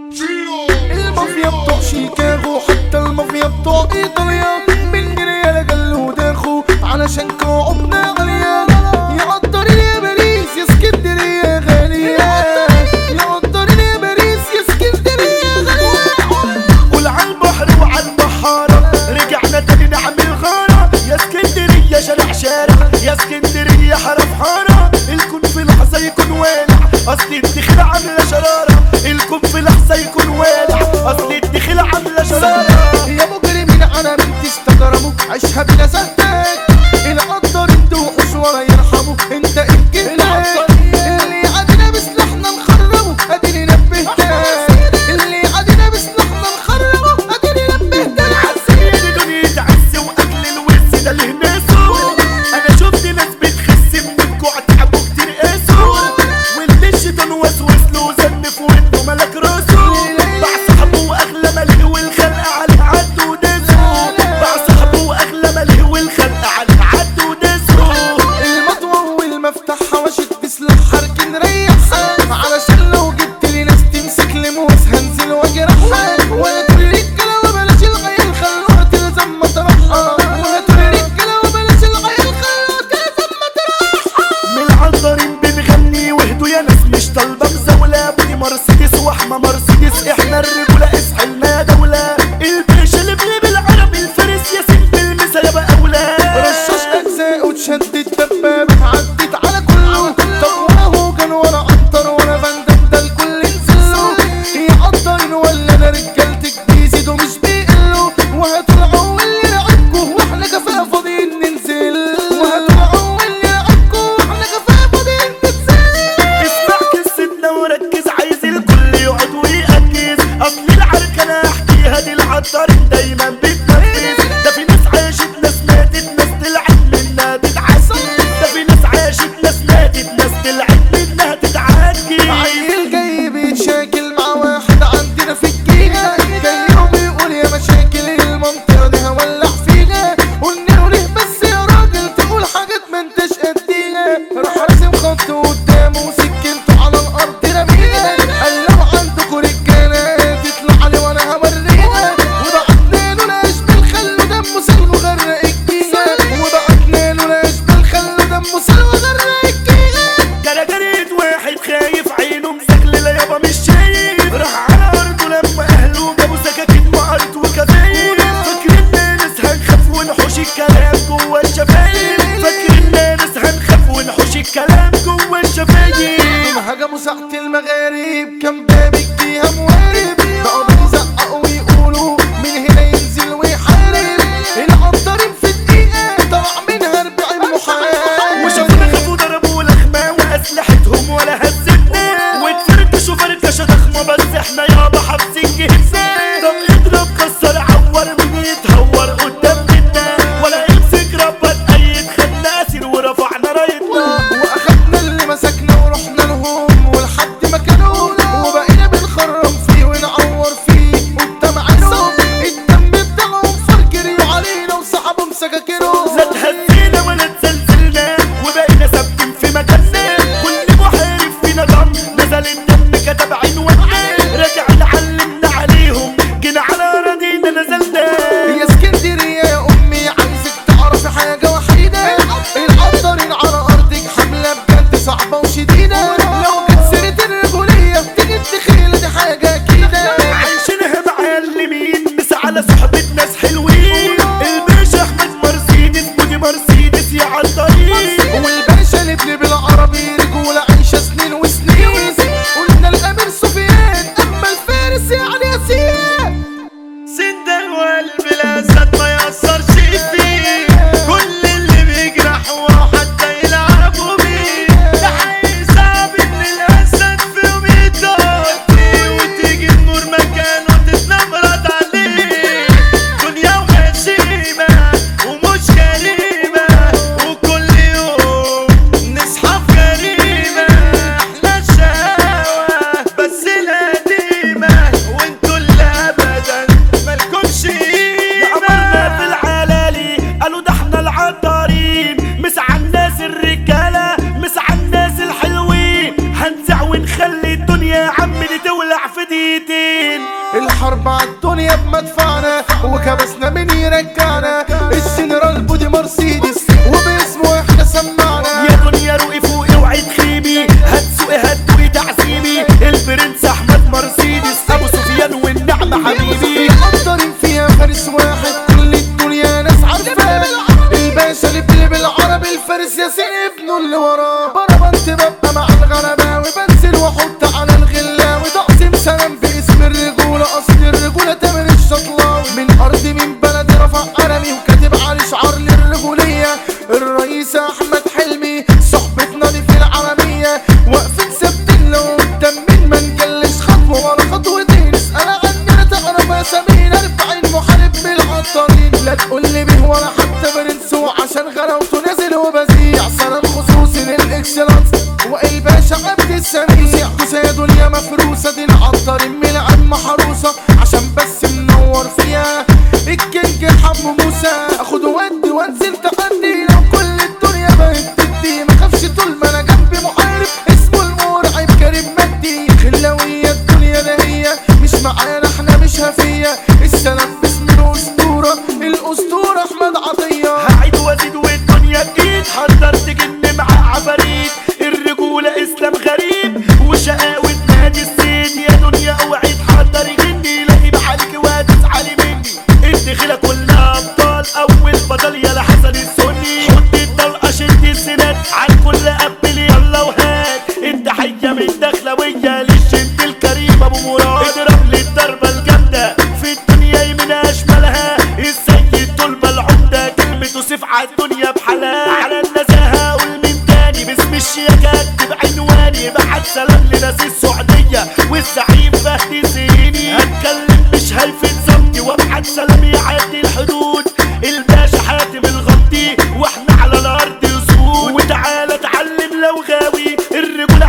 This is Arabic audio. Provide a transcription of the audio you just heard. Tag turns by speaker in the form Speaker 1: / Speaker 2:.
Speaker 1: المافيا بتوع شيكاغو حتى المافيا بتوع ايطاليا من جنيه لجلو داخو علشان كعوبنا غالية. يقدرني يا باريس يا اسكندرية غالية، يقدرني يا باريس يا اسكندرية غالية.
Speaker 2: قول عالبحر وعالبحارة رجعنا تاني نعمل غارة. يا اسكندرية شارع شارع، يا اسكندرية حرف حارة. الكون في لحظة يكون والع، اصل الدخيلة عاملة شرارة. الكون في لحظة يكون والع، اصل الدخيلة عاملة شرارة.
Speaker 1: يا مجرمين على بنت استكرموا عيشها بلا زهدك. القدر انتوا وحوش ولا يرحموا، انت الجهلك اللي عادنا بسلاحنا نخربوا اديني نبهتك. اللي عادنا بسلاحنا نخربوا اديني نبهتك.
Speaker 2: عالسيدة دنيا عز واكل الوز ده اللي هناسه. انا شفت ناس بتخس من الجوع تعبوا كتير قاسوا، واللي الشيطان وسوس له زنف ودنه ملك راسه. باع صاحبه واغلى ملهي والخلق عليه عد وداسه. باع صاحبه واغلى ملهي والخلق عليه عد وداسه.
Speaker 1: المطوة والمفتاح حواشت بسلاح حركن ريحها، علشان لو جبت لي ناس تمسك لموس هنزل واجرحها. وهاتوا الرجالة وبلاش العيال خلوها تلزم مطرحها. وهاتوا الرجالة وبلاش العيال خلوها تلزم مطرحها.
Speaker 2: من العنطرين بنغني وهدوا يا ناس مش طالبة مزاولة. بدي مرسيدس واحمى مرسيدس، احنا الرجولة اسحلنا دولة. الباشا اللي بالعربي الفارس يا سيد المثل يا بقولة.
Speaker 1: رشاش اجزاء وتشدد دبابة عدت على كله. طب وهو كان ولا قطر ولا فندم ده الكل نزله. يقدرن ولا انا رجالتك بيزيدوا مش بيقلوا. وهاتوا العو اللي يرعبكوا واحنا كفاء فاضيين ننزل. وهاتوا العو اللي يرعبكوا واحنا كفاء فاضيين ننزل.
Speaker 2: اسمع قصتنا وركز، عايز الكل يقعد ويركز. اصل العركة انا احكيها دي العطارين دايما بتنفذ. ده في ناس عاشت ناس ماتت ناس طلعت منها تتعسل. ده في ناس عاشت ناس ماتت ناس طلعت منها تتعجل.
Speaker 1: عيل جاي بيتشاكل مع واحد عندنا في الجيجا. جاي يوم يقول يا مشاكل المنطقة دي هولع فيها. قلنا له ليه بس يا راجل تقول حاجات ما انتش قديها. راح راسم خط قدامه وسكنته على الارض رميها. قال لو عندكوا رجالة تطلع علي وانا هوريها. وضعتنا له الاشبال خلوا دمه سلو غرق الجيجا. وضعتنا له الاشبال خلوا دمه سلو غرق الجيجا.
Speaker 2: جريت واحد خايف عينه مزغللة يابا مش شايف. راح على ارضه لما اهله جابوا سكاكين وقرط وكفايف. فاكرين ناس هنخاف ونحوش الكلام جوا الشفايف. فاكرين ناس هنخاف ونحوش الكلام جوا الشفايف.
Speaker 1: هجموا ساعة المغارب كان بابك فيها موارب. بقوا بيزققوا ويقولوا من هنا ينزل ويحارب. العطارين في الدقيقة طلع منها 40 محارب.
Speaker 2: وشافونا خافوا ضربوا لخمة واسلحتهم ولا هزتنا. واتفركشوا فركشة ضخمة بس احنا يابا حافظين جهزنا. طب اضرب كسر عور مين يتهور قدام بيتنا. ولا امسك ربك ايد خدنا اسير ورفعنا رايتنا.
Speaker 1: واخدنا اللي مسكنا ورحنا لهم ولحد مكانهم. وبقينا بنخرم فيه ونعور فيه قدام عينهم. الدم بتاعهم فرجريوا علينا وسحبوا مسكاكينهم.
Speaker 2: لا اتهزينا ولا اتزلزلنا وبقينا ثابتين في مكاننا. كل محارب فينا دم نزل الدم كتب عنواننا. رجعنا علمنا عليهم جينا على اراضينا نزلنا.
Speaker 1: يا اسكندرية يا امي عايزك تعرفي حاجة وحيدة. القطرين على ارضك حملة بجد صعبة وشديدة. لو جت سيرة الرجولية تيجي الدخيلة دي حاجة اكيدة.
Speaker 2: عايشينها معلمين بس على صحبة ناس حلوين. الباشا احمد مرسيدس ودي مرسيدس يا عالطريق.
Speaker 1: والباشا لبلي بالعربي رجولة عايشة سنين وسنين. قلنا الامير سفيان اما الفارس يعني ياسين.
Speaker 2: سندل والقلب الاسد ما يأثرش فيه. كل اللي بيجرحوا حتى يلعبوا بيه. ده حي صعب ان الاسد فيهم يتقطي وتيجي تمر مكانه تتنمرض عليه. دنيا وغشيمة ومش كريمة وكل يوم نصحى في جريمة. احنا الشقاوة بس القديمة وانتوا اللي ابدا مالكمش قيمة. عمرنا في العلالي قالوا ده احنا العطارين. مس على الناس الرجالة مس على الناس الحلوين. هنزع ونخلي الدنيا يا عم دي تولع في دقيقتين.
Speaker 1: الحرب عالدنيا بمدفعنا وكبسنا من يرجعنا. الجنرال بودي مرسيدس وباسمه احنا سمعنا.
Speaker 2: يا دنيا روقي فوقي اوعي تخيبي، هتسوقي هتدوقي تعذيبي. البرنس احمد مرسيدس ابو سفيان والنعمة حبيبي.
Speaker 1: مقدرين فيها فارس واحد كل الدنيا ناس عارفاه. الباشا اللي بيلي بالعربي الفارس ياسين ابنه اللي وراه. بربنت ببقى مع الغلباوي بنزل واحط على الغلاوي. تقسيم سلام باسم الرجولة اصل الرجولة تامر الشطلاوي. من ارضي من بلدي رفع قلمي وكاتب عليه شعار للرجولية. الرئيس احمد حلمي صحبتنا دي في العالمية. واقفين ثابتين لو قدام مين ما نجلش خطوة ولا خطوتين. اسأل عننا تعرف اسامينا 40 محارب من العطارين. لا تقولي بيه ولا حتى برنس وعشان غلاوته نازل وبذيع. سلام خصوصي للاكسلانس وائل باشا عبد السميع. يا دنيا مفروسة دي العطارين من العين محروسة عشان بس منور فيها. الكينج حمو موسى اخد ودي وانزل تحدي. لو كل الدنيا بقت تدي مخافش طول ما انا جنبي محارب اسمه المرعب كريم مجدي. خلاوية الدنيا ده هي مش معانا احنا مش هفية. السلام باسم الاسطورة الاسطورة احمد عطية.
Speaker 2: هعيد وازيد والدنيا جديد حضرت جن مع عفاريت. الرجولة اسلام غريب وشقاوة نادي السيد. يا دنيا اوعي تحضري جني لاقي بعليك وهتزعلي مني. الدخلة كلها ابطال اول بطل يلا حسن السني. حط الطلقة شد السناد عالكل قبل يلا وهات. التحية من دخلوية للشد الكريم ابو مراد. اضرب لي الضربة الجامدة في الدنيا يمينها شمالها. السيد طلبة العمدة كلمته سيف عالدنيا بحلال. على النزاهة اقول من تاني باسم الشياكة اكتب عنواني. بعد سلام لناس السعودية والزعيم فهد زيني. هتكلم مش هلفت صمتي وابعت سلام يعدي الحدود. الباشا حاتم الغطي واحنا على الارض يسود. وتعالى اتعلم لو غاوي الرجولة